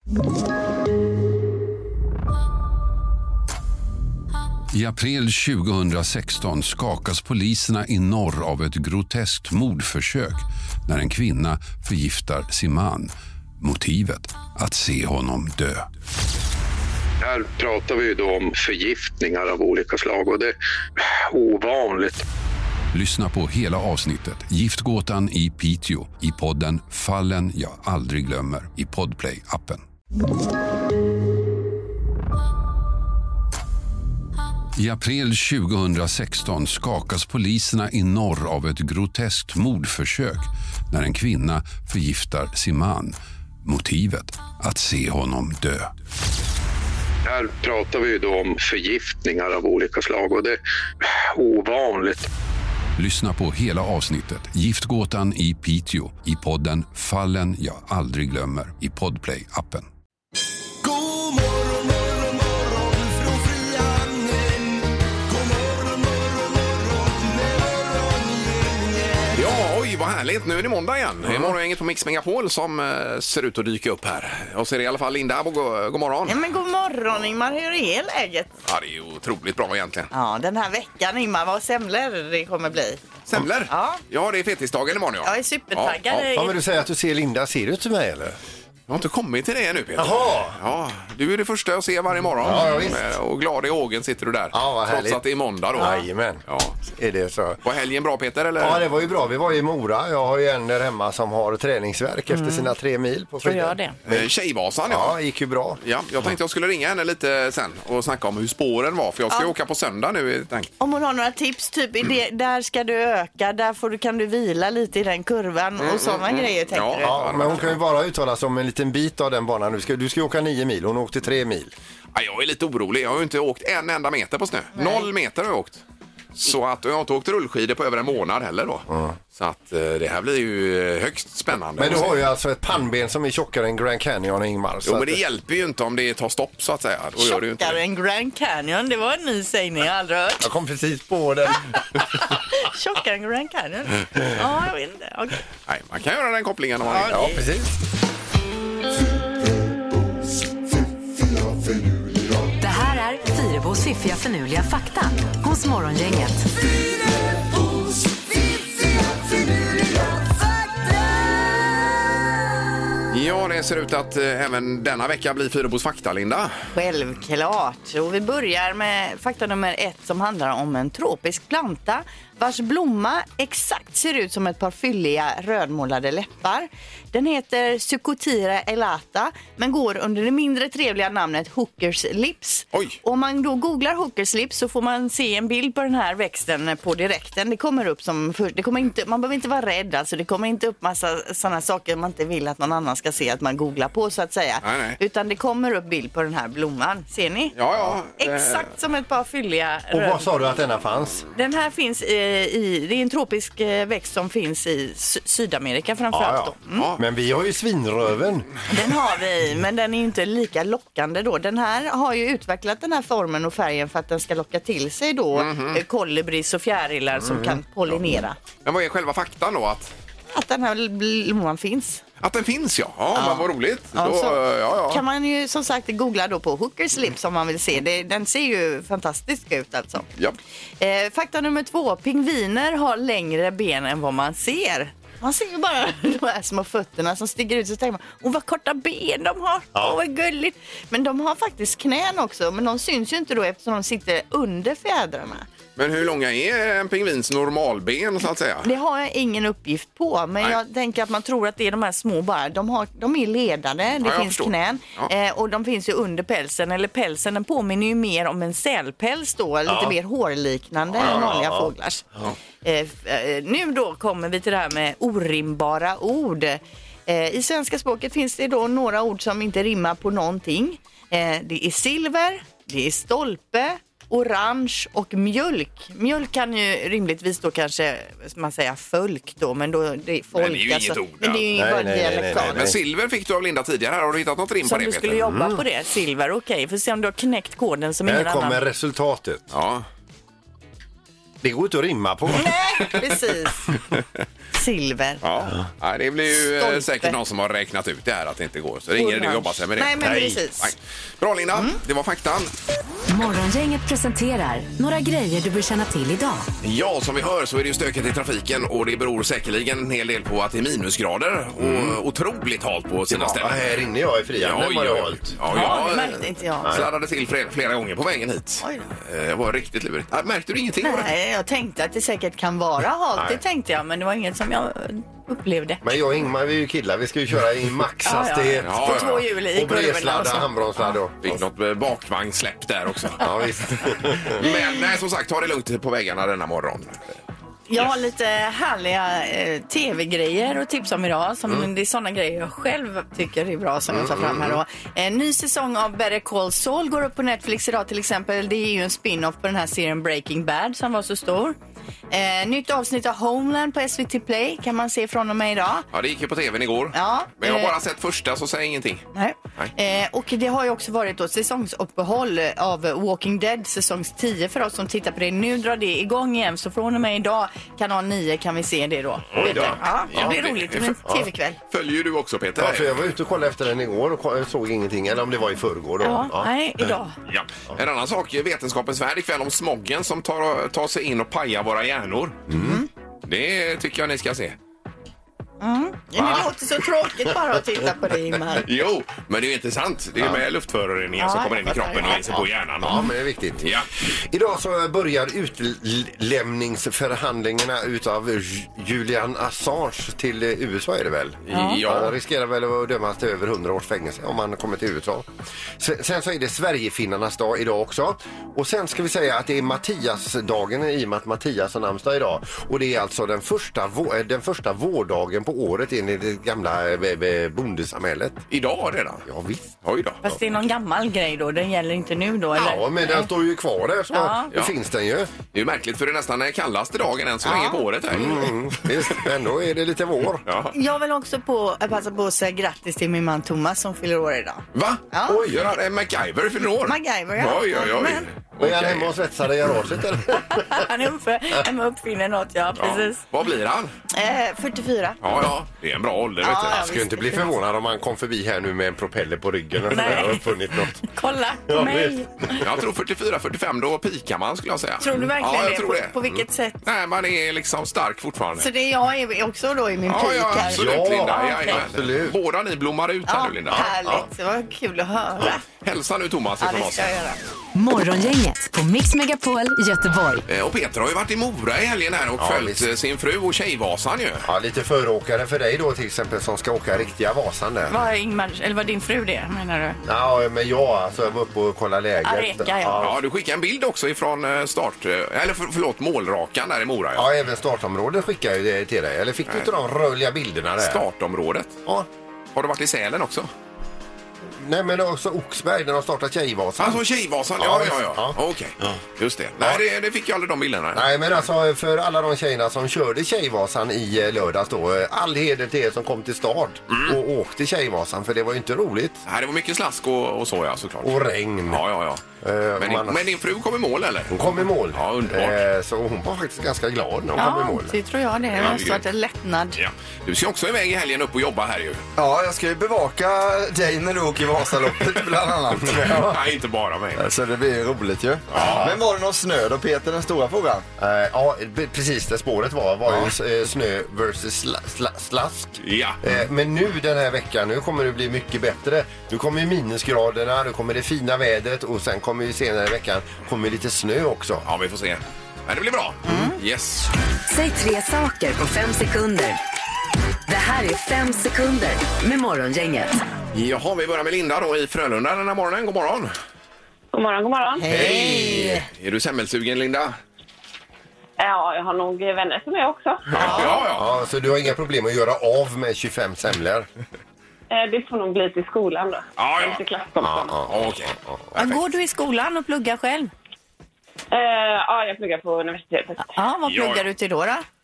I april 2016 skakas poliserna i norr av ett groteskt mordförsök när en kvinna förgiftar sin man. Motivet: att se honom dö. Här pratar vi då om förgiftningar av olika slag och det är ovanligt. Lyssna på hela avsnittet Giftgåtan i Piteå i podden Fallen jag aldrig glömmer i Podplay-appen. I april 2016 skakas poliserna i norr av ett groteskt mordförsök när en kvinna förgiftar sin man. Motivet: att se honom dö. Här pratar vi då om förgiftningar av olika slag och det är ovanligt. Lyssna på hela avsnittet Giftgåtan i Piteå i podden Fallen jag aldrig glömmer i Podplay-appen. Vad härligt, nu är det måndag igen. Det är morgongänget på Mix Megapol som ser ut att dyka upp här. Och så är det i alla fall Linda. God morgon. Ja, men god morgon Ingmar, hur är läget? Ja, det är ju otroligt bra egentligen. Ja, den här veckan Ingmar, vad semlor det kommer bli. Semlor? Ja. Ja, det är fetisdagen imorgon. Jag är supertaggad. Ja, men du säger att du ser Linda. Ser du till mig eller? Jag har inte kommit till det nu, Peter. Jaha. Ja, du är det första jag ser varje morgon. Ja, visst. Och glad i hågen sitter du där. Ja, vad härligt. Trots att det är måndag då. Jajamän. Ja. Är det så? Var helgen bra, Peter? Eller? Ja, det var ju bra. Vi var i Mora. Jag har ju en där hemma som har träningsvärk efter sina 3 mil på Tror fredag. jag det. Tjejvasan, Ja, gick ju bra. Ja, jag tänkte jag skulle ringa henne lite sen och snacka om hur spåren var. För jag ska åka på söndag nu. Om hon har några tips, typ i det, där ska du öka, där kan du vila lite i den kurvan och sådana grejer, tänker du? Ja, men hon kan ju bara uttala sig om en liten bit av den banan. Du ska åka 9 mil, hon åkte 3 mil. Ja, jag är lite orolig. Jag har ju inte åkt en enda meter på snö. Nej. 0 meter har jag åkt. Så att jag har inte åkt rullskidor på över en månad heller då. Så att det här blir ju högst spännande. Men du har ju alltså ett pannben som är tjockare än Grand Canyon, Ingmar. Jo, men det hjälper ju inte om det tar stopp så att säga. Då gör det ju inte. Tjockare än Grand Canyon, det var en ny sägning jag aldrig hört. Jag kom precis på den. Tjockare än Grand Canyon? Ja, jag vet inte. Okay. Nej, man kan göra den kopplingen om man vill. Ja, precis. Det här är Fyrebos fiffiga förnuliga fakta hos Morgongänget. Ja, det ser ut att även denna vecka blir Fyrebos fakta, Linda. Självklart. Och vi börjar med fakta nummer 1 som handlar om en tropisk planta vars blomma exakt ser ut som ett par fylliga rödmålade läppar. Den heter Psychotira elata men går under det mindre trevliga namnet Hookers lips. Oj. Och om man då googlar Hookers lips så får man se en bild på den här växten på direkten. Det kommer upp som man behöver inte vara rädd, alltså det kommer inte upp massa sådana saker man inte vill att någon annan ska se att man googlar på så att säga. Nej. Utan det kommer upp bild på den här blomman. Ser ni? Ja. Exakt som ett par fylliga Och vad sa du att denna fanns? Den här finns det är en tropisk växt som finns i Sydamerika framförallt då. Ja. Men vi har ju svinröven. Den har vi, men den är inte lika lockande då. Den här har ju utvecklat den här formen och färgen för att den ska locka till sig då kolibris och fjärilar som kan pollinera. Men vad är själva faktan då? Att den här blomman finns. Att den finns, ja. Men vad roligt. Ja, kan man ju som sagt googla då på Hookers lips om man vill se. Den ser ju fantastisk ut alltså. Ja. Fakta nummer 2. Pingviner har längre ben än vad man ser. Man ser ju bara de här små fötterna som sticker ut, så tänker man, vad korta ben de har. Vad gulligt. Men de har faktiskt knän också, men de syns ju inte då eftersom de sitter under fjädrarna. Men hur långa är en pingvins normalben så att säga? Det har jag ingen uppgift på, men jag tänker att man tror att det är de här små bara. De är ledade, det finns knän och de finns ju under pälsen. Eller pälsen, den påminner ju mer om en sälpäls då, lite mer hårliknande än vanliga fåglars. Nu då kommer vi till det här med orimbara ord. I svenska språket finns det då några ord som inte rimmar på någonting. Det är silver, det är stolpe, orange och mjölk. Mjölk kan ju rimligtvis då kanske man säger folk då, men då det är folk. Men det är ju inget ord. Men det är ju bara dialektalt. Men silver fick du av Linda tidigare. Har du hittat något rim på det, Peter? Som du skulle jobba på det. Silver, okej. För se om du har knäckt koden som ingen annan. Här kommer resultatet. Ja. Det går inte att rimma på. Nej, precis. Silver. Ja, det blir ju Stolpe. säkert någon som har räknat ut det här att det inte går. Så det är ingen idé att jobba sig med det. Nej, men precis. Nej. Bra Linda, det var faktan. Morgongänget presenterar några grejer du bör känna till idag. Ja, som vi hör så är det ju stökigt i trafiken och det beror säkerligen en hel del på att det är minusgrader och otroligt halt på sina ställen. Här inne jag är friande. Ja, det märkte inte jag. Sladdade till flera gånger på vägen hit. Oj då. Det var riktigt lurigt. Märkte du ingenting? Nej, jag tänkte att det säkert kan vara halt, det tänkte jag, men det var inget som jag upplevde. Men jag och Ingmar, vi är ju killar. Vi ska ju köra i maxhastighet. På 2 hjul i och bredsladda, handbromsladda. Fick något bakvagnsläpp där också. Ja, visst. Men nej, som sagt, ta det lugnt på vägarna denna morgon. Jag har lite härliga tv-grejer att tipsa om idag. Det är sådana grejer jag själv tycker är bra som jag tar fram här då. En ny säsong av Better Call Saul går upp på Netflix idag till exempel. Det är ju en spin-off på den här serien Breaking Bad som var så stor. Nytt avsnitt av Homeland på SVT Play kan man se från och med idag. Ja, det gick ju på tvn igår. Ja, men jag har bara sett första så säger ingenting. Nej. Och det har ju också varit då säsongsuppehåll av Walking Dead säsongs 10 för oss som tittar på det. Nu drar det igång igen så från och med idag kanal 9 kan vi se det då. Oj då. Ja, det blir roligt. Det blir en tv-kväll. Följer du också Peter? Ja, för jag var ute och kollade efter den igår och såg ingenting. Eller om det var i förrgår då. Ja, nej, idag. Ja. En annan sak, vetenskapens värld ikväll om smoggen som tar sig in och pajar våra hjärnor. Det tycker jag ni ska se. Ja, det låter så tråkigt bara att titta på det, Ingmar. Jo, men det är ju inte sant. Det är med luftföroreningar som kommer in i kroppen och ger sig på hjärnan. Ja, men det är viktigt. Ja. Idag så börjar utlämningsförhandlingarna utav Julian Assange till USA är det väl? Ja. Han riskerar väl att dömas till över 100 års fängelse om han kommer till USA. Sen så är det Sverigefinnarnas dag idag också. Och sen ska vi säga att det är Mattias-dagen i och med att Mattias har namnsdag idag. Och det är alltså den första vårdagen på året in i det gamla bondesamhället. Idag redan? Ja, visst. Oj då. Fast det är någon gammal grej då, den gäller inte nu då, eller? Ja, men den står ju kvar där så då finns den ju. Det är ju märkligt för det är nästan den kallaste dagen än så länge på året här. Visst, ändå är det lite vår. Ja. Jag vill också passa på att säga grattis till min man Thomas som fyller år idag. Va? Ja. Oj, gör han MacGyver fyller år? MacGyver, ja. Oj. Men- Och är han hemma och svetsar i garaget eller? Han är uppfinner något, ja, precis. Vad blir han? 44. Ja, det är en bra ålder, vet du. Ja, Jag skulle inte bli förvånad om han kom förbi här nu med en propeller på ryggen och Nej. har uppfunnit något. Kolla på Ja, mig. visst. Jag tror 44-45, då pikar man skulle jag säga. Tror du verkligen ja, jag det? tror det? På vilket sätt? Nej, man är liksom stark fortfarande. Så det jag är också då i min Ja, pik här. absolut Ja, Linda. okej. Jajamän. Absolut. Båda ni blommar ut här Ja, nu Linda. härligt. Det var kul att höra. Hälsa nu Thomas Ja, ifrån det oss. ska jag göra. Morgongänget på Mix Megapol Göteborg. Och Peter har ju varit i Mora i helgen här och följt visst. sin fru och Tjejvasan ju. Ja, lite föråkare för dig då till exempel som ska åka riktiga Vasan där. Var din fru det, menar du? Ja, men jag var uppe och kollade läget. Areka, ja. Ja, du skickade en bild också ifrån målrakan där i Mora. Ja, även startområdet skickade ju det till dig. Eller fick du inte de rörliga bilderna där? Startområdet. Ja. Har du varit i Sälen också? Nej, men också Oxberg där de startat Tjejvasan. Alltså Tjejvasan, Ja, ja. Okej, just det. Nej, det fick jag aldrig de bilderna. Nej, men alltså för alla de tjejerna som körde Tjejvasan i lördags då, all heder till er som kom till start och åkte Tjejvasan, för det var ju inte roligt. Nej, det var mycket slask och så, ja, såklart. Och regn. Ja. Men din fru kom i mål, eller? Hon kom i mål. Ja, underbart. Så hon var faktiskt ganska glad när hon kom i Ja, mål. det tror jag det. Det Ja, måste varit en lättnad. Ja. Du ska också iväg i helgen upp och jobba här ju. Ja, jag ska ju bevaka dig när du åker i Vasaloppet bland annat. Nej, inte bara mig. Så det blir roligt ju. Men var det någon snö då, Peter, den stora frågan? Ja, precis där spåret var ju snö versus slask. Ja. Men nu den här veckan, nu kommer det bli mycket bättre. Nu kommer ju minusgraderna, nu kommer det fina vädret och sen kommer ju senare i veckan kommer lite snö också. Ja, vi får se. Men det blir bra. Yes. Säg 3 saker på 5 sekunder. Det här är 5 sekunder med Morgongänget. Jaha, vi börjar med Linda då i Frölunda den här morgonen. God morgon. God morgon, god morgon. Hej! Är du semmelsugen, Linda? Ja, jag har nog vänner som är också. Ja. Så du har inga problem att göra av med 25 semlor? Det får nog bli till skolan då. Ja. Till klasskompisarna. Okej. Går du i skolan och pluggar själv? Ja, jag pluggar på universitetet. Ja, vad pluggar du till då?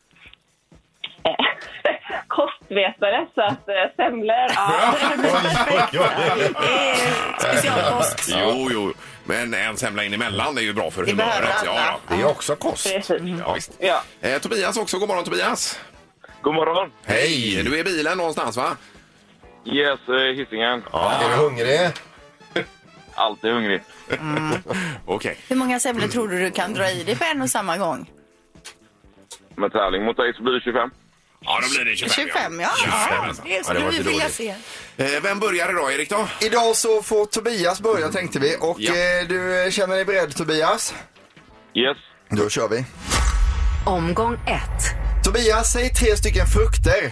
Kostvetare, så att semlor, ja. Specialkost. Jo. Men en semla in emellan, det är ju bra för Det behöver humöret. alla. Ja, Det är också kost. Precis. ja, visst. Ja. Tobias också, god morgon Tobias. God morgon. Hej! Du är i bilen någonstans va? Yes, Hisingen. Ja, är du hungrig? Alltid hungrig. Okej. Hur många semlor tror du kan dra i dig på en och samma gång? Med tävling mot dig så blir det 25. Ja, då blir det 25. 25, ja. 25, Ja, alltså. det Ja, skulle det var vi inte vilja dåligt. se. Vem börjar idag Erik då? Idag så får Tobias börja tänkte vi. Och Ja. du känner dig beredd Tobias? Yes. Då kör vi. Omgång 1. Tobias, säg 3 stycken frukter.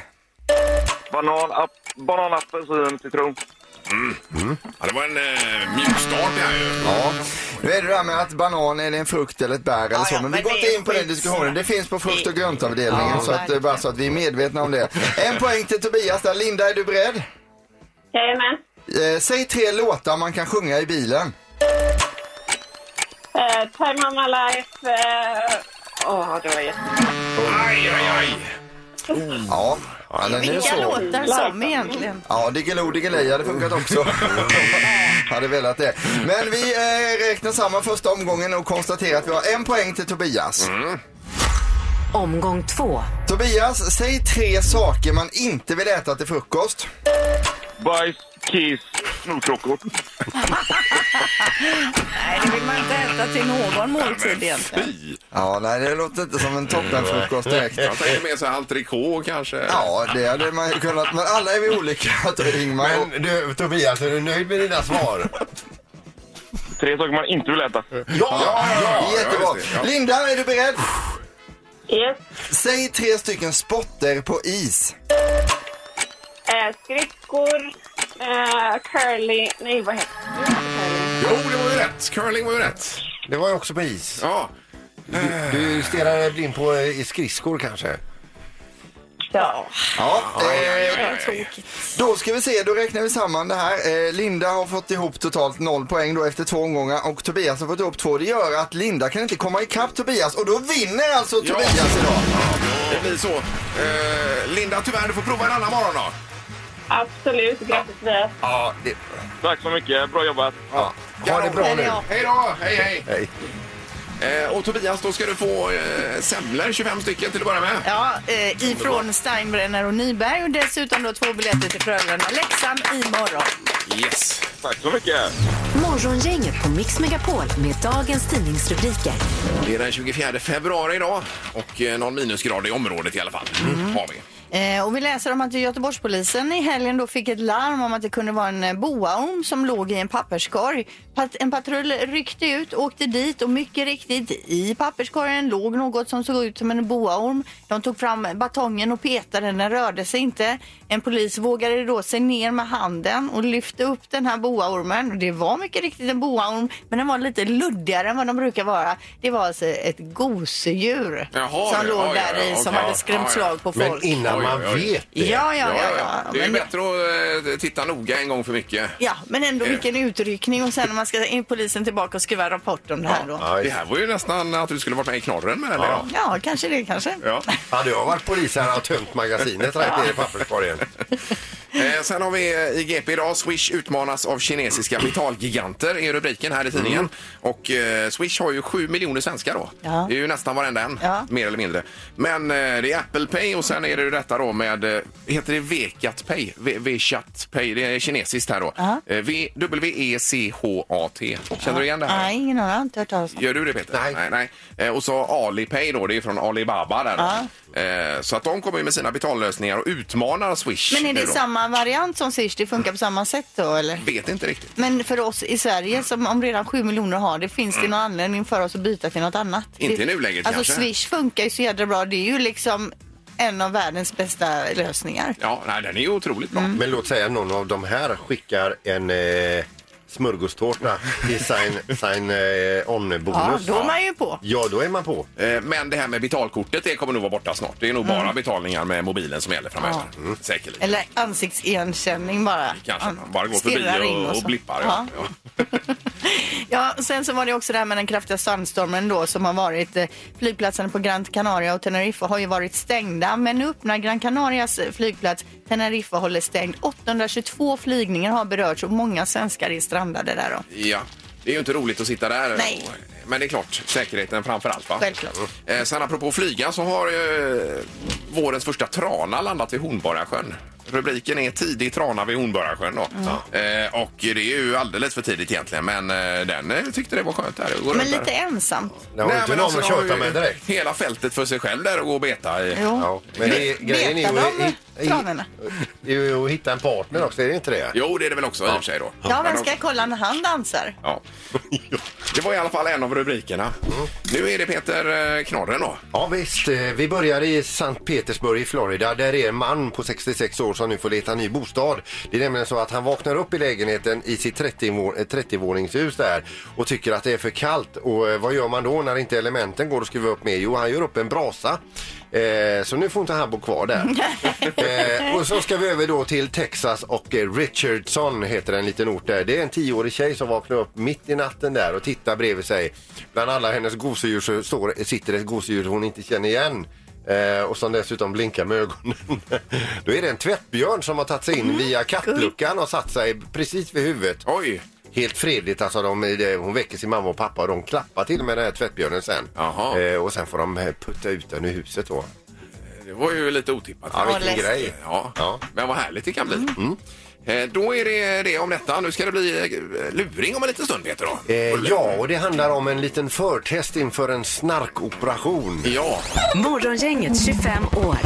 Banan, apelsin, citron. Ja, det var en mjuk start det här ju. Ja. Nu är det där med att banan är det en frukt eller ett bär eller så. ja, Men vi men går det inte är in på den skit. diskussionen. Det finns på frukt- och gröntavdelningen. Ja, så att, bara så att vi är medvetna om det. En poäng till Tobias där. Linda, är du beredd? Jajamän. Säg 3 låtar man kan sjunga i bilen. Time of my life. Det var jättebra. Aj, aj, aj. Ja, den är Vilka så. låtar som egentligen? Ja, Diggiloo Diggiley hade funkat också. Hade velat det. Men vi räknar samman första omgången och konstaterar att vi har 1 poäng till Tobias. Omgång 2. Tobias, säg 3 saker man inte vill äta till frukost. Bajs, kiss, snorkråkor. Nej, det vill man inte äta till någon måltid egentligen. Fy. Ja, nej, det låter inte som en toppenfrukost direkt. Jag tänkte mer så här entrecote kanske. Ja, det hade man ju kunnat. Men alla är vi olika, Ingmar. Men du, Tobias, är du nöjd med dina svar? 3 saker man inte vill äta. Ja, jättebra. just det, ja. Linda, är du beredd? Yes. Säg 3 stycken spotter på is. Skridskor. Curling. Nej, vad heter det? Jo, det var ju rätt. Curling var ju rätt. Det var ju också på is. Ja. Du stirrar blind på i skridskor kanske? Ja. Ja, Tråkigt. då ska vi se, då räknar vi samman det här. Linda har fått ihop totalt 0 poäng då efter 2 omgångar och Tobias har fått ihop 2. Det gör att Linda kan inte komma ikapp Tobias och då vinner alltså Tobias idag. Det blir så. Linda, tyvärr, du får prova en annan morgon då. Absolut. Grattis Tobias. Ja, det... Tack så mycket. Bra jobbat. Ha det bra nu. Hej då. Hej, hej. Hej. Och Tobias, då ska du få semlor, 25 stycken till att börja med. Ja, ifrån Steinbrenner och Nyberg och dessutom då 2 biljetter till Frölunda Leksand imorgon. Yes. Tack så mycket. Morgongänget på Mix Megapol med dagens tidningsrubriker. Det är den 24 februari idag och någon minusgrad i området i alla fall. Har vi. Och vi läser om att Göteborgspolisen i helgen då fick ett larm om att det kunde vara en boaorm som låg i en papperskorg. En patrull ryckte ut, åkte dit och mycket riktigt i papperskorgen låg något som såg ut som en boaorm. De tog fram batongen och petade, den rörde sig inte. En polis vågade då sig ner med handen och lyfte upp den här boaormen. Det var mycket riktigt en boaorm, men den var lite luddigare än vad de brukar vara. Det var alltså ett gosedjur som låg där i, som hade skrämt slag på folk. Men innan man vet det. Ja. Det är Men- bättre att titta noga en gång för mycket. Ja, men ändå vilken utryckning och sen när man ska in polisen tillbaka och skriva rapport om det här då. Det här var ju nästan att du skulle varit med i knorren med eller? Ja, kanske det kanske. Ja. Hade jag varit polis här och tömt magasinet rätt ner i papperskorgen. Sen har vi i GP idag, Swish utmanas av kinesiska betalgiganter är rubriken här i tidningen. Och Swish har ju 7 miljoner svenskar då. Ja. Det är ju nästan varenda en, Ja. mer eller mindre. Men det är Apple Pay och sen är det ju detta då med, heter det Vecat Pay? Vchat Pay, det är kinesiskt här då. Ja. W-E-C-H-A-T. Känner du igen det här? Nej, ingen har inte hört talas om. Gör du det Peter? Nej. Och så Alipay då, det är från Alibaba där då. Så att de kommer ju med sina betallösningar och utmanar Swish. Men är nu det då. samma variant som Swish? Det funkar på samma sätt då, eller? Vet inte riktigt. Men för oss i Sverige, som om redan 7 miljoner har det, finns det någon anledning för oss att byta till något annat? Inte i nuläget alltså, kanske. Swish funkar ju så jädra bra. Det är ju liksom en av världens bästa lösningar. Ja, nej, den är ju otroligt bra. Men låt säga någon av de här skickar en smörgåstårta i sin on-bonus. Ja, då är man ju på. Ja, då är man på. Men det här med betalkortet, det kommer nog vara borta snart. Det är nog bara betalningar med mobilen som gäller framöver. Säkerligen. Eller ansiktsigenkänning bara. Kanske man bara går Stirrar in förbi och så. blippar. Ja. Ja, sen så var det också det här med den kraftiga sandstormen då som har varit. Flygplatsen på Gran Canaria och Tenerife har ju varit stängda. Men nu öppnar Gran Canarias flygplats. Tenerife håller stängt. 822 flygningar har berörts och många svenskar är strandade där då. Ja. Det är ju inte roligt att sitta där. Nej. Men det är klart, säkerheten framför allt, va? Självklart. Sen apropå flyga så har vårens första trana landat vid Hornborgasjön. Rubriken är tidig trana vid Hornborgasjön då. Och det är ju alldeles för tidigt egentligen, men den tyckte det var skönt där. Men lite ensamt. Det var inte någon att köta med direkt. Hela fältet för sig själv där och gå och beta i. Ja, men grejen är tranorna. ju att hitta en partner också, är det inte det? Jo, det är det väl också i och för sig då. Ja, men ska jag kolla när han dansar? Ja. Det var i alla fall en av rubrikerna. Nu är det Peter Knorren då. Ja visst, vi börjar i Sankt Petersburg i Florida. Där är en man på 66 år som nu får leta ny bostad. Det är nämligen så att han vaknar upp i lägenheten i sitt 30-våningshus där och tycker att det är för kallt. Och vad gör man då när inte elementen går att skruva upp med? Jo, han gör upp en brasa. Så nu får inte han bo kvar där. Och så ska vi över då till Texas och Richardson heter en liten ort där. Det är en 10-årig tjej som vaknar upp mitt i natten där och tittar bredvid sig. Bland alla hennes gosedjur så sitter ett gosedjur hon inte känner igen. Och som dessutom blinkar med ögonen. Då är det en tvättbjörn som har tagit sig in via kattluckan och satt sig precis vid huvudet. Oj! Helt fredligt, alltså hon väcker sin mamma och pappa och de klappar till med den här tvättbjörnen sen. Och sen får de putta ut den ur huset då. Det var ju lite otippat. Ja, vilken grej. Ja. Men vad härligt det kan bli. Då är det om detta. Nu ska det bli luring om en liten stund, Peter då. Ja, och det handlar om en liten förtest inför en snarkoperation. Ja. Morgongänget 25 år.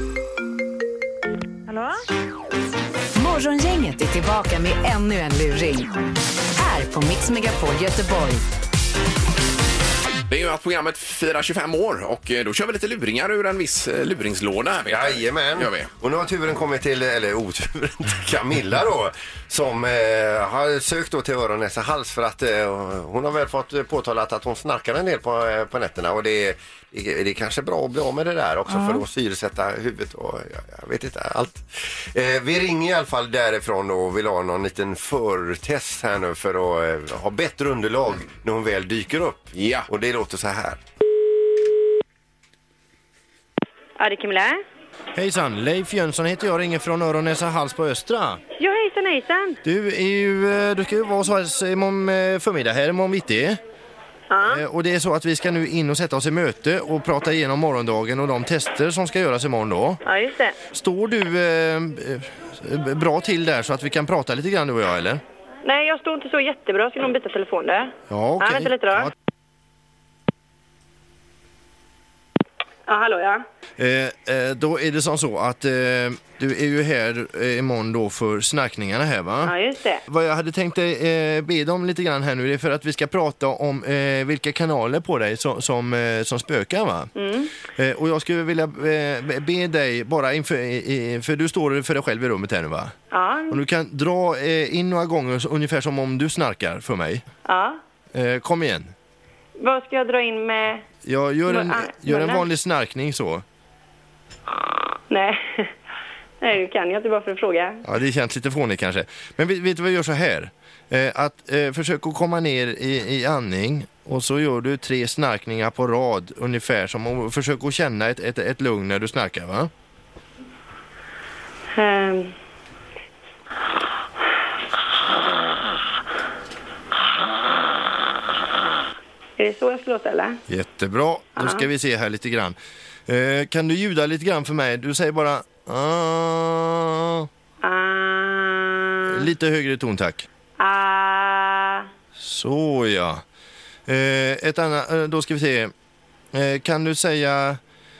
Hallå? Morgongänget är tillbaka med ännu en luring. Här på Mix Megapol Göteborg. Det är ju att programmet firar 25 år och då kör vi lite luringar ur en viss luringslåda här. Jajamän. Gör vi. Och nu har turen kommit till, eller oturen till Camilla då, som har sökt då till öron, näsa, hals för att hon har väl fått påtalat att hon snarkar en del på nätterna och det är kanske bra att bli av med det där också för att syresätta huvudet och jag vet inte allt. Vi ringer i alla fall därifrån och vill ha någon liten förtest här nu för att ha bättre underlag när hon väl dyker upp. Ja. Och det låter så här. Ja, det är Camilla. Hejsan, Leif Jönsson heter jag, ringer från öron, näsa, hals på Östra. Ja, hejsan. Du ska ju vara så här imorgon förmiddag här, imorgon bitti. Ja. Och det är så att vi ska nu in och sätta oss i möte och prata igenom morgondagen och de tester som ska göras imorgon då. Ja, just det. Står du bra till där så att vi kan prata lite grann du och jag, eller? Nej, jag står inte så jättebra. Ska någon byta telefon där? Ja, okej. Ja, vänta lite då. Ja, hallå, ja. Då är det som så att du är ju här imorgon då för snarkningarna här, va? Ja, just det. Vad jag hade tänkt be dem lite grann här nu, det är för att vi ska prata om vilka kanaler på dig som spökar, va? Och jag skulle vilja be dig bara för du står för dig själv i rummet här nu, va? Ja. Och du kan dra in några gånger ungefär som om du snarkar för mig. Ja. Kom igen. Vad ska jag dra in med? Jag gör en vanlig snarkning så. Nej. Nej, du kan jag inte bara för att fråga. Ja, det känns lite fånigt kanske. Men vet du vad jag gör så här? Försök att komma ner i andning och så gör du 3 snarkningar på rad ungefär som om försök att känna ett lugn när du snarkar, va? Är det så jag ska låta, eller? Jättebra. Då ska vi se här lite grann. Kan du ljuda lite grann för mig? Du säger bara lite högre ton, tack. Så ja. Ett annat, då ska vi se. Kan du säga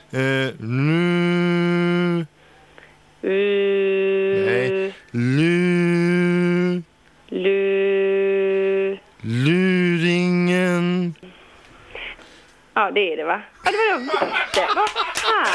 nu? Nej. Luringen. Ja, det är det, va? Ja, det var jag visste. Vad fan?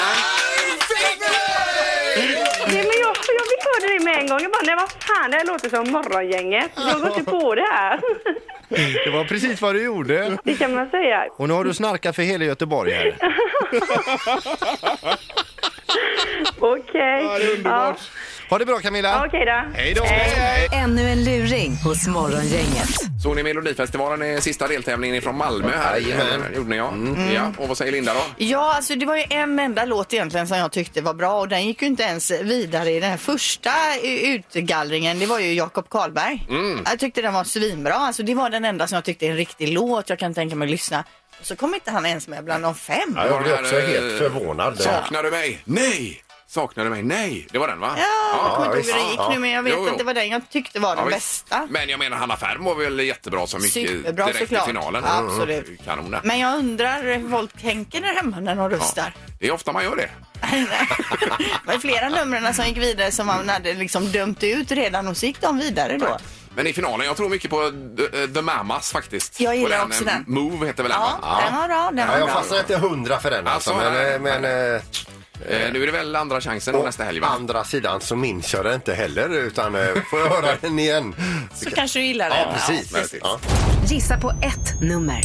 Nej, men jag fick höra det med en gång. Jag bara, nej, vad fan, det här låter som morgongänget. Du har gått på det här. Det var precis vad du gjorde. Det kan man säga. Och nu har du snarkat för hela Göteborg här. Okej. Ja, det är underbart. Ha det bra, Camilla. Okej då. Hej då! Ännu en luring hos Morgongänget. Såg ni Melodifestivalen i sista deltävlingen från Malmö här? Gjorde ni, ja. Ja. Och vad säger Linda då? Ja, alltså det var ju en enda låt egentligen som jag tyckte var bra och den gick ju inte ens vidare i den här första utgallringen. Det var ju Jakob Karlberg. Jag tyckte den var svinbra. Alltså det var den enda som jag tyckte är en riktig låt. Jag kan tänka mig att lyssna. Och så kom inte han ens med bland de 5. Ja, jag blev också helt förvånad. Saknar du mig? Nej! Saknar du mig? Nej! Det var den, va? Ja, jag kommer inte ihåg hur det gick nu, men jag vet att det var den jag tyckte var den bästa. Men jag menar, Hanna Färm var väl jättebra så mycket Superbra, direkt såklart. I finalen. Absolut. Kanon. Men jag undrar hur folk tänker där hemma när de röstar. Det är ofta man gör det. Det var flera numren som gick vidare som man hade liksom dömt ut redan och så gick de vidare då. Men i finalen, jag tror mycket på The Mamas faktiskt. Jag gillar också den. Move heter väl den, va? Ja, den var bra. Den var jag bra. fastnar inte 100 för den alltså, men nu är det väl andra chansen och nästa helg, va? Andra sidan så minns jag det inte heller, utan får jag höra den igen. Så kanske du gillar den. Ja, precis. Ja. Gissa på ett nummer.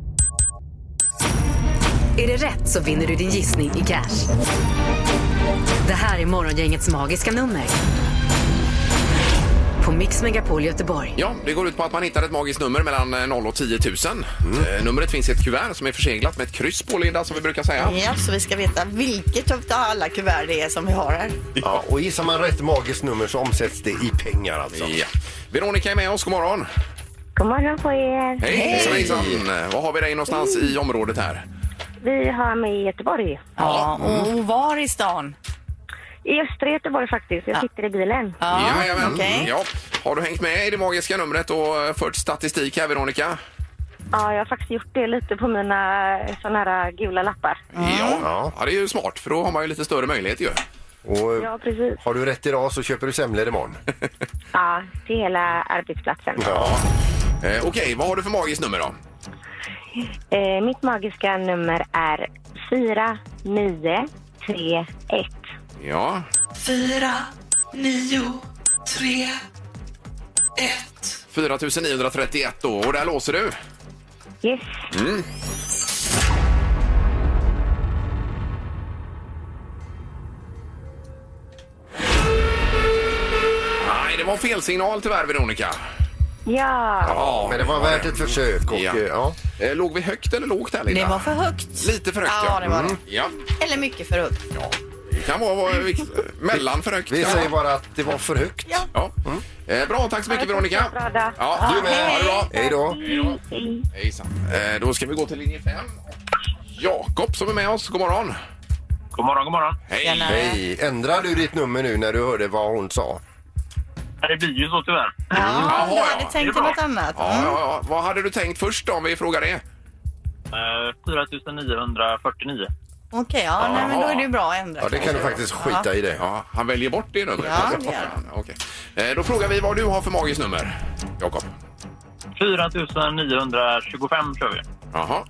Är det rätt så vinner du din gissning i cash. Det här är Morgongängets magiska nummer. På Mix Megapol Göteborg. Ja, det går ut på att man hittar ett magiskt nummer mellan 0 och 10 000. Numret finns i ett kuvert som är förseglat med ett kryss på, Linda, som vi brukar säga. Ja, så vi ska veta vilket av alla kuvert det är som vi har här. Ja, och gissar man rätt magiskt nummer så omsätts det i pengar alltså. Ja. Veronica är med oss, god morgon. God morgon på er. Hej, hejsan. Var har vi dig någonstans i området här? Vi har med i Göteborg. Ja, och var i stan? I östra Göteborg faktiskt. Jag sitter i bilen. Jajamän. Okay. Ja. Har du hängt med i det magiska numret och fört statistik här, Veronica? Ja, jag har faktiskt gjort det lite på mina såna här gula lappar. Ja, det är ju smart, för då har man ju lite större möjlighet ju. Och ja, precis. Har du rätt idag så köper du semlor imorgon. Ja, till hela arbetsplatsen. Ja. Okej, vad har du för magiskt nummer då? Mitt magiska nummer är 4931. Ja. 4931. 4931 då, och där låser du? Yes. Nej, det var fel signal tyvärr, Veronica. Ja. Men det var värt ett försök. Och, låg vi högt eller lågt här, Linda? Det var för högt. Lite för högt, ja. Det var det. Ja. Eller mycket för högt. Ja. Det kan vara mellan för högt. Vi säger bara att det var för högt. Ja. Bra, tack så mycket, Veronica. Ja, du med. Ha det bra. Hej då. Hejsan. Då ska vi gå till linje 5. Jakob som är med oss, god morgon. God morgon, god morgon. Hej. Hej. Ändrar du ditt nummer nu när du hörde vad hon sa? Det blir ju så tyvärr. Ja, du hade tänkt på något annat. Ja. Vad hade du tänkt först då, om vi frågar det? 4949. Okej, men då är det ju bra att ändra. Ja, det kan du faktiskt skita i det. Ja, han väljer bort det numret. Ja, det gör han. Okej. Då frågar vi vad du har för magiskt nummer, Jakob. 4925 kör vi. Jaha.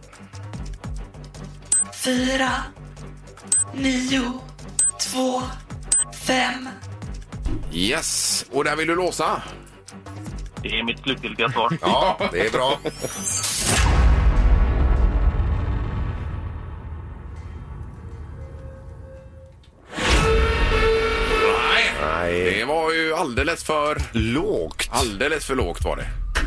4925. Yes, och där vill du låsa? Det är mitt slutgiltiga svar. Ja, det är bra. Nej, det var ju alldeles för lågt. Alldeles för lågt var det.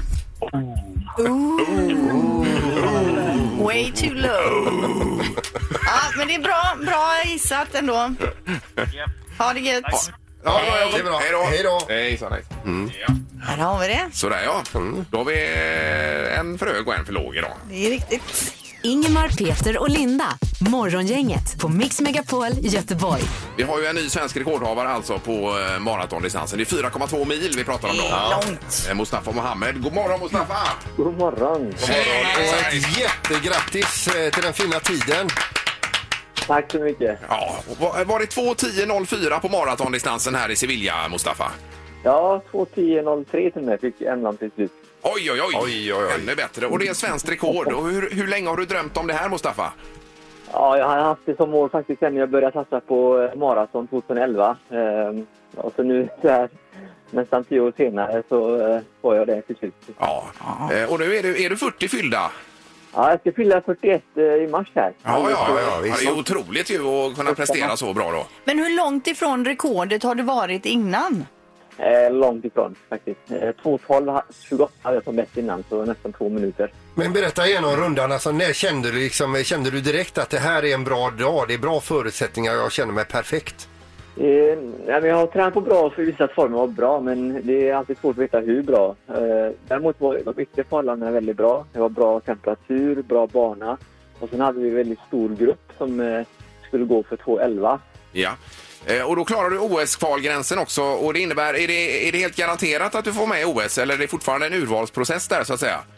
Way too low. Ja, men det är bra gissat ändå. Ha det gött. Ja, det är bra. Hej då. Hejsan. Ja. Här har vi det. Sådär ja. Då har vi en för hög och en för låg idag. Det är riktigt. Ingemar, Peter och Linda. Morgongänget på Mix Megapol Göteborg. Vi har ju en ny svensk rekordhavare alltså på maratondistansen. Det är 4,2 mil vi pratar om då. Långt. Mustafa Mohamed. God morgon, Mustafa! God morgon. Och ett jättegrattis till den fina tiden. Tack så mycket. Ja, var det 2:10.04 på maratondistansen här i Sevilla, Mustafa? Ja, 2:10.03 till mig fick ändan till slut. Oj. Ännu bättre. Och det är svenkt rekord. Och hur länge har du drömt om det här, Mustafa? Ja, jag har haft det som mål faktiskt sen jag började satsa på maraton 2011. Och så nu så här, nästan 10 år senare så får jag det till slut. Ja. Och nu är du 40 fyllda. Ja, jag ska fylla 41 i mars här. Ja, det är otroligt ju att kunna prestera så bra då. Men hur långt ifrån rekordet har du varit innan? Långt ifrån faktiskt. 2:12,28 hade jag som bäst innan, så nästan 2 minuter. Men berätta igen om rundan. Alltså, när kände du direkt att det här är en bra dag, det är bra förutsättningar, jag känner mig perfekt? Jag har tränat på bra för vissa former var bra, men det är alltid svårt att veta hur bra. Däremot var de yttre förhållandena väldigt bra. Det var bra temperatur, bra bana. Och sen hade vi en väldigt stor grupp som skulle gå för 2:11. Ja. Och då klarar du OS-kvalgränsen också, och det innebär, är det helt garanterat att du får med OS, eller är det fortfarande en urvalsprocess där så att säga?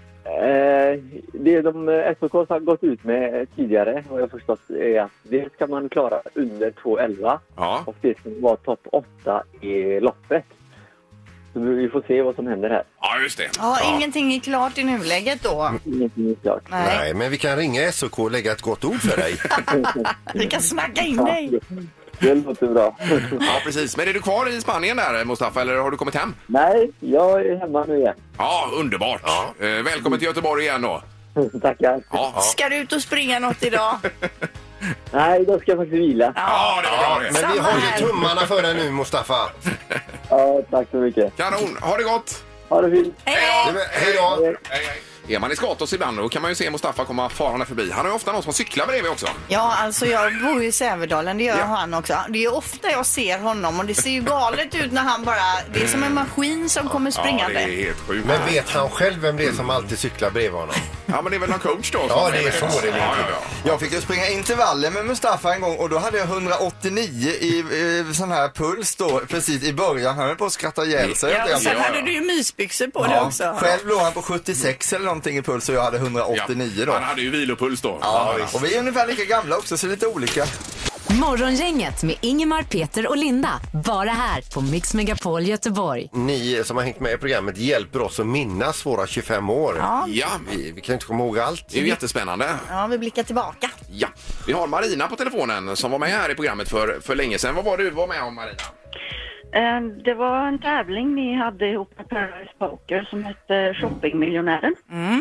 Det de SOK har gått ut med tidigare, och jag förstått, är att det ska man klara under 2:11 och det ska vara topp 8 i loppet. Så vi får se vad som händer här. Ja, just det. Ja, ingenting är klart i nuläget då. Ingenting är klart. Nej, men vi kan ringa SOK och lägga ett gott ord för dig. Vi kan snacka in dig. Det låter bra. Ja, precis. Men är du kvar i Spanien där, Mustafa, eller har du kommit hem? Nej, jag är hemma nu igen. Ja, underbart. Ja. Välkommen till Göteborg igen då. Tackar. Ja. Ska du ut och springa något idag? Nej, då ska jag faktiskt vila. Ja, det var bra det. Men vi håller tummarna för dig nu, Mustafa. Ja, tack så mycket. Kanon, ha det gott. Ha det fint. Hej då. Hej. Är man i Skatos ibland då kan man ju se Mustafa komma farande förbi. Han har ju ofta någon som cyklar bredvid också. Ja, alltså jag bor ju i Sävedalen, det gör han också. Det är ofta jag ser honom och det ser ju galet ut när han bara, det är som en maskin som kommer springande. Ja, det är helt sjukt. Men vet han själv vem det är som alltid cyklar bredvid honom? Ja, men det är väl någon coach då? Ja, det är så det är. Ja. Jag fick ju springa intervaller med Mustafa en gång och då hade jag 189 i sån här puls då, precis i början. Han höll på att skratta ihjäl sig. Ja, och sen hade du ju mysbyxor på det också. Själv låg han på 76 eller någonting i puls och jag hade 189 då. Han hade ju vilopuls då. Ja, och vi är ungefär lika gamla också, så lite olika. Morgongänget med Ingemar, Peter och Linda. Bara här på Mix Megapol Göteborg. Ni som har hängt med i programmet hjälper oss att minnas våra 25 år. Ja. Vi kan inte komma ihåg allt. Det är ju jättespännande. Ja, vi blickar tillbaka. Ja, vi har Marina på telefonen som var med här i programmet för länge sedan. Vad var du var med om, Marina? Det var en tävling ni hade ihop med Paradise Poker som hette Shoppingmiljonären.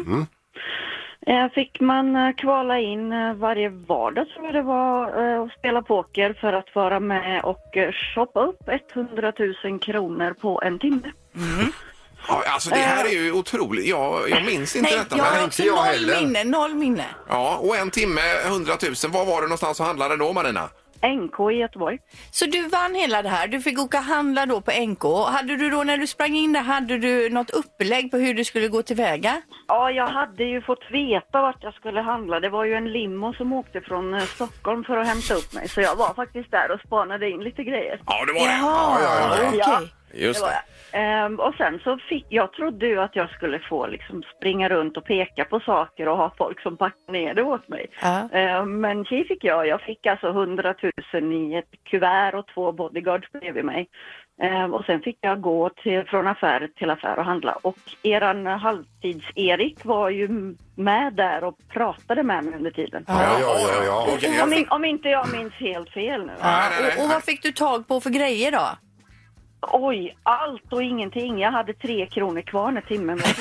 Fick man kvala in varje vardag tror jag det var och spela poker för att vara med och shoppa upp 100 000 kronor på en timme. Ja, alltså det här är ju otroligt. Jag minns inte detta. Jag men har inte jag heller. Noll minne. Ja, och en timme 100 000. Var var det någonstans som handlade då, Marina? NK i Göteborg. Så du vann hela det här. Du fick åka handla då på NK. Hade du då när du sprang in där, hade du något upplägg på hur du skulle gå tillväga? Ja, jag hade ju fått veta vart jag skulle handla. Det var ju en limo som åkte från Stockholm för att hämta upp mig. Så jag var faktiskt där och spanade in lite grejer. Ja, det var det. Ja. Just det. Och sen så jag trodde ju att jag skulle få liksom springa runt och peka på saker och ha folk som packar ner det åt mig. Men tjej fick jag fick alltså 100 000 i ett kuvert och 2 bodyguards bredvid mig. Och sen fick jag gå från affär till affär och handla. Och eran halvtids-Erik var ju med där och pratade med mig under tiden. Ja. Okay, om inte jag minns helt fel nu. Och vad fick du tag på för grejer då? Oj, allt och ingenting. Jag hade 3 kronor kvar när timmen var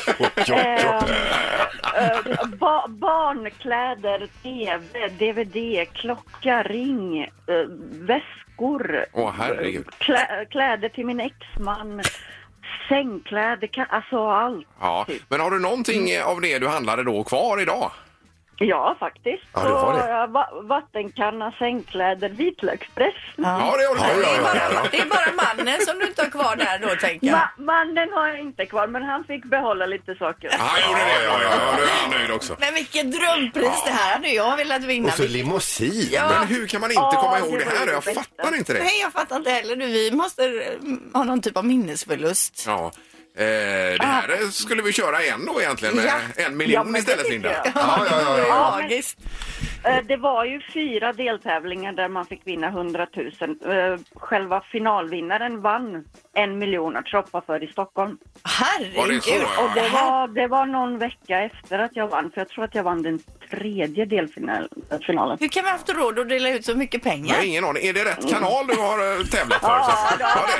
barnkläder, TV, DVD, klocka, ring, väskor, herregud. Kläder till min exman, sängkläder, alltså allt. Ja, men har du någonting av det du handlade då kvar idag? Ja, faktiskt. Ja, det var det. Vattenkanna, sängkläder, vitlökspress. Ja, det har du. Det är bara mannen som du inte har kvar där då, tänker jag. Mannen har jag inte kvar, men han fick behålla lite saker. Ja, du är nöjd också. Men vilket drömpris det här hade jag velat vinna. Och så limousin. Ja. Men hur kan man inte komma ihåg det här? Jag fattar inte det. Nej, jag fattar inte heller. Vi måste ha någon typ av minnesförlust. Ja. Det här skulle vi köra igen då egentligen med 1 miljon istället, Linda. Ja. Det var ju 4 deltävlingar där man fick vinna 100 000. Själva finalvinnaren vann 1 miljon att shoppa för i Stockholm. Herregud! Och det var någon vecka efter att jag vann, för jag tror att jag vann den 3:e delfinalen. Hur kan vi ha haft råd att dela ut så mycket pengar? Jag har ingen aning. Är det rätt kanal du har tävlat för? Ja, det är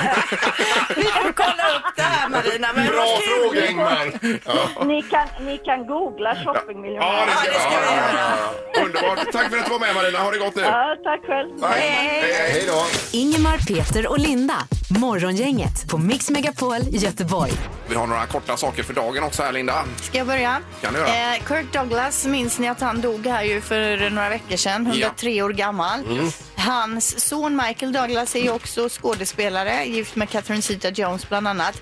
det. Vi får kolla upp det här, Marina. Men bra fråga, Ingmar. Ja. Ni kan googla shoppingmiljonär. Ja, det ska vi göra. Underbart. Tack för att du var med, Marina. Ha det gott nu. Ja, tack själv. Hej då. Ingemar, Peter och Linda. Morgongänget på Mix Megapol Göteborg. Vi har några korta saker för dagen också här, Linda. Ska jag börja? Kan du göra? Kirk Douglas, minns ni att han dog här ju för några veckor sedan, 103 år gammal. Hans son Michael Douglas är ju också skådespelare, gift med Catherine Zeta-Jones bland annat.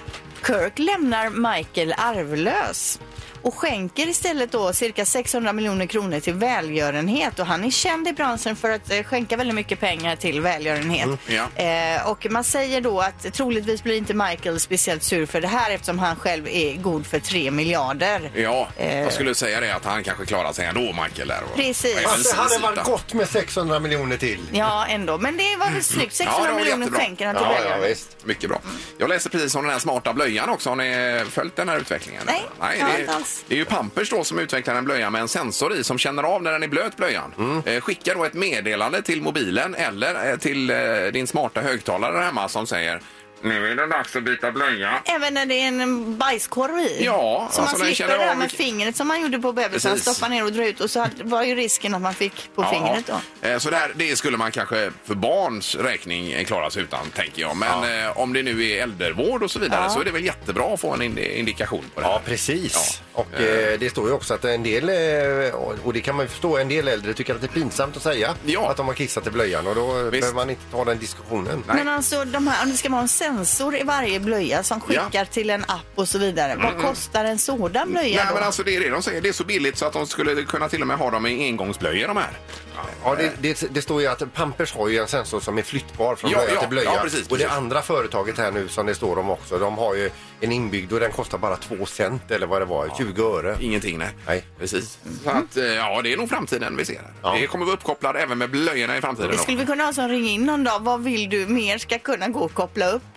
Kirk lämnar Michael arvlös och skänker istället då cirka 600 miljoner kronor till välgörenhet, och han är känd i branschen för att skänka väldigt mycket pengar till välgörenhet. Och man säger då att troligtvis blir inte Michael speciellt sur för det här, eftersom han själv är god för 3 miljarder. Ja, jag skulle säga det, att han kanske klarar sig ändå, Michael där. Precis. Alltså, hade varit gott med 600 miljoner till. Ja, ändå. Men det var väl snyggt. 600 miljoner skänker han till välgörenhet. Visst. Mycket bra. Jag läser precis om den här smarta blöjan också. Har ni följt den här utvecklingen? Nej, det är ju Pampers då som utvecklar en blöja med en sensor i som känner av när den är blöt, blöjan. Skickar då ett meddelande till mobilen eller till din smarta högtalare hemma som säger: nu är det dags att byta blöja. Även när det är en bajskorv i? Ja. Så alltså man slipper det här med fingret som man gjorde på bebisen. Stoppa ner och dra ut, och så var ju risken att man fick på fingret då. Så det skulle man kanske för barns räkning klara sig utan, tänker jag. Men om det nu är äldrevård och så vidare så är det väl jättebra att få en indikation på det. Ja, precis. Och det står ju också att en del, och det kan man ju förstå, en del äldre tycker att det är pinsamt att säga att de har kissat i blöjan, och då behöver man inte ta den diskussionen. Nej. Men alltså, om det ska vara en sensor i varje blöja som skickar till en app och så vidare. Vad kostar en sådan blöja då? Men alltså det är det de säger. Det är så billigt så att de skulle kunna till och med ha dem i engångsblöjor, de här. Ja, det står ju att Pampers har ju en sensor som är flyttbar från blöja till blöja. Ja, precis. Och det andra företaget här nu som det står om också, de har ju en inbyggd och den kostar bara 2 cent eller vad det var, 20 öre. Ingenting, nej. Precis. Så att, det är nog framtiden vi ser här. Ja. Det kommer vara uppkopplad även med blöjorna i framtiden. Det skulle vi kunna ha som ring in någon dag. Vad vill du mer ska kunna gå och koppla upp?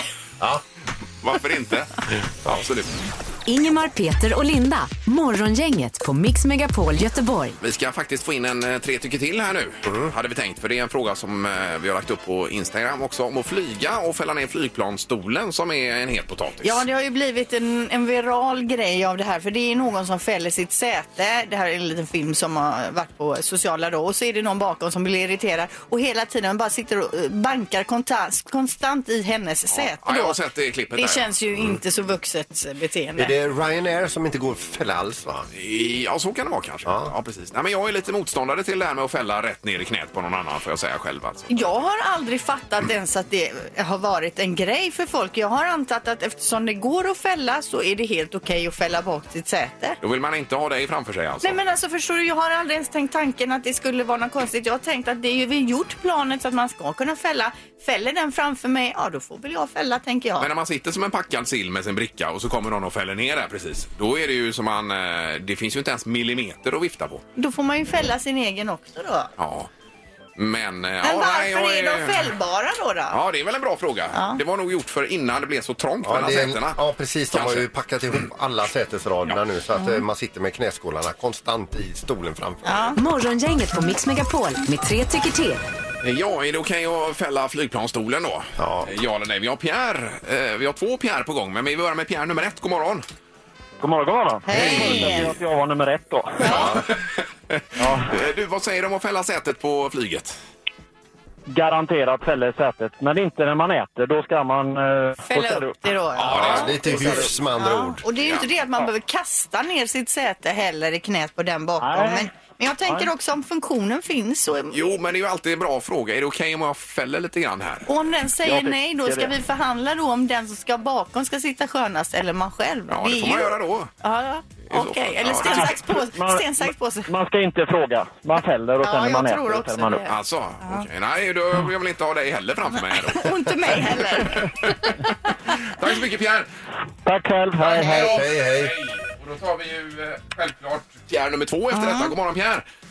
Ja. Varför inte? Absolut. Ingemar, Peter och Linda. Morgongänget på Mix Megapol Göteborg. Vi ska faktiskt få in en 3 tycker till här nu. Hade vi tänkt, för det är en fråga som vi har lagt upp på Instagram också, om att flyga och fälla ner flygplansstolen som är en het potatis. Ja, det har ju blivit en viral grej av det här, för det är någon som fäller sitt säte. Det här är en liten film som har varit på sociala då, och så är det någon bakom som blir irriterad och hela tiden bara sitter och bankar konstant i hennes säte. Ja, jag har sett det klippet. Det känns ju inte så vuxet beteende. Är det Ryanair som inte går att fälla alls, va? Ja, så kan det vara kanske. Ja, precis. Nej, men jag är lite motståndare till det här med att fälla rätt ner i knät på någon annan, får jag säga själv. Alltså. Jag har aldrig fattat ens att det har varit en grej för folk. Jag har antagit att eftersom det går att fälla så är det helt okej att fälla bak sitt säte. Då vill man inte ha dig framför sig alltså? Nej, men alltså förstår du, jag har aldrig ens tänkt tanken att det skulle vara något konstigt. Jag har tänkt att det är ju vi gjort planet så att man ska kunna fälla. Fäller den framför mig, ja då får väl jag fälla, tänker jag. Men när man sitter som en packad sill med sin bricka och så kommer någon och fäller ner där precis, då är det ju som man, det finns ju inte ens millimeter att vifta på. Då får man ju fälla sin egen också då. Ja. Men varför är de fällbara då? Ja, det är väl en bra fråga. Ja. Det var nog gjort för innan det blev så trångt mellan sätena. Ja, precis. De har ju packat ihop alla sätesraderna nu så att man sitter med knäskålarna konstant i stolen framför. Ja. Morgongänget på Mix Megapol med 3 tycker till. Ja, är det okej att fälla flygplansstolen då? Ja eller nej. Vi har Pierre. Vi har 2 Pierre på gång, men vi börjar med Pierre nummer 1. God morgon. God morgon, god morgon. Hej! Att jag var nummer 1 då. Ja. Du, vad säger du om att fälla sätet på flyget? Garanterat fälla sätet, men inte när man äter. Då ska man fälla upp det då. Ja, lite hyfs med andra ord. Och det är ju inte det att man behöver kasta ner sitt säte heller i knät på den bakom. Men jag tänker också om funktionen finns så... Jo, men det är ju alltid en bra fråga. Är det okej om jag fäller lite grann här? Och om den säger nej, då ska vi förhandla då om den som ska bakom ska sitta skönast eller man själv. Ja, det får man göra då. Ja, okej. Eller stensax på sig. Man ska inte fråga. Man fäller och sen när man äter också fäller man upp. Alltså, okej. Nej, då jag vill inte ha dig heller framför mig då. Och inte mig heller. Tack så mycket, Pierre. Tack själv. Hej, hej. Hej. Och då tar vi ju självklart Pierre nummer 2 efter detta. God morgon, Pierre.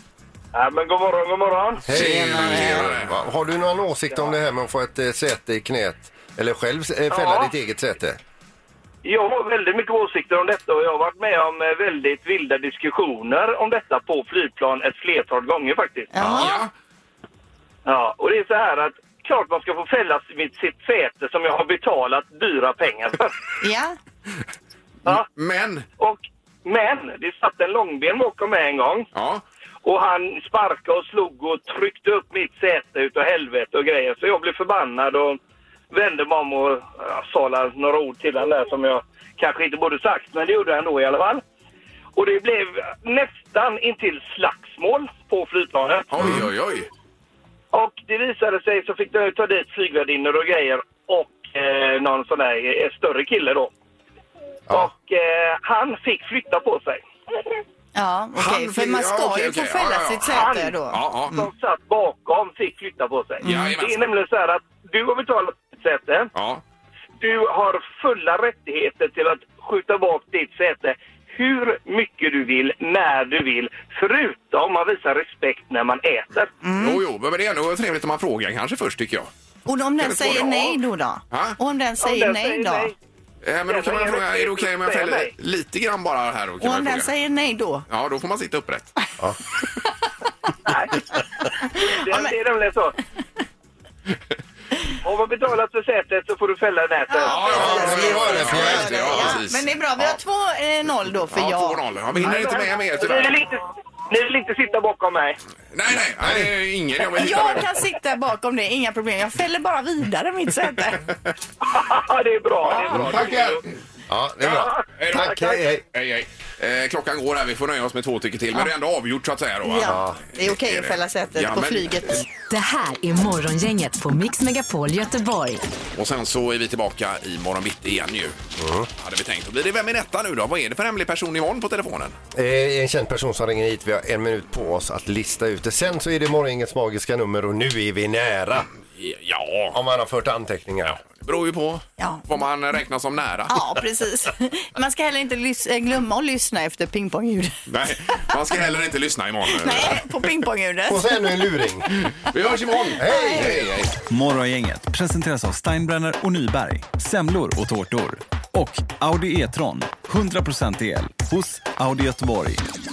Ja, men god morgon, god morgon. Hej! Har du någon åsikt om det här med att få ett säte i knät? Eller själv fälla ditt eget säte? Jag har väldigt mycket åsikter om detta och jag har varit med om väldigt vilda diskussioner om detta på flygplan ett flertal gånger faktiskt. Ja, och det är så här att klart man ska få fällas vid sitt säte som jag har betalat dyra pengar för. Ja. Men det satt en långben bakom mig en gång. Ja. Och han sparkade och slog och tryckte upp mitt säte utav helvete och grejer. Så jag blev förbannad och vände mig om och sa några ord till han där som jag kanske inte borde sagt. Men det gjorde han då i alla fall. Och det blev nästan intill slagsmål på flygplanet. Oj. Och det visade sig så fick jag ta dit flygvärdinnor och grejer och någon sån där större kille då. Ja. Och han fick flytta på sig. Ja, okej. För man ska ju få fälla sitt säte då. Han som satt bakom fick flytta på sig. Det är nämligen så här att du har betalat ditt säte. Ja. Du har fulla rättigheter till att skjuta bak ditt säte hur mycket du vill, när du vill, förutom man visar respekt när man äter. Jo, men det är ändå trevligt om man frågar kanske först, tycker jag. Och om den säger nej då? Och om den säger nej då? Men då kan man fråga, är det okej om jag fäller lite grann bara här då? Och om den säger nej då? Ja, då får man sitta upprätt. Ja. Det är nämligen så. Om man betalat för sätet så får du fälla nätet. Men det är bra, vi har 2-0 då för jag. 2-0, jag vinner inte med mer tyvärr. Ni vill inte sitta bakom mig. Nej, det är ingen jag vill Jag kan sitta bakom det, inga problem. Jag fäller bara vidare mitt säte. Det är bra. Tackar. Ja, det är bra. Tack, hej. Klockan går här, vi får nöja oss med 2 tycker till. Men det är ändå avgjort så att säga då. Ja, det är okej att fälla sätet på flyget. Det här är Morgongänget på Mix Megapol Göteborg. Och sen så är vi tillbaka i morgon bitti igen ju. Hade vi tänkt. Och blir det Vem är detta nu då? Vad är det för hemlig person imorgon på telefonen? En känd person som ringer hit. Vi har 1 minut på oss att lista ut det. Sen så är det Morgongängets magiska nummer och nu är vi nära. Ja. Om man har fört anteckningar. Ja. Det beror ju på vad man räknar som nära. Ja, precis. Man ska heller inte glömma att lyssna efter pingpongljudet. Nej, man ska heller inte lyssna imorgon. Nej, på pingpongljudet. Och sen en luring. Vi hörs imorgon. Hej. Morgongänget presenteras av Steinbrenner och Nyberg. Semlor och tårtor. Och Audi E-tron. 100% el hos Audi Göteborg.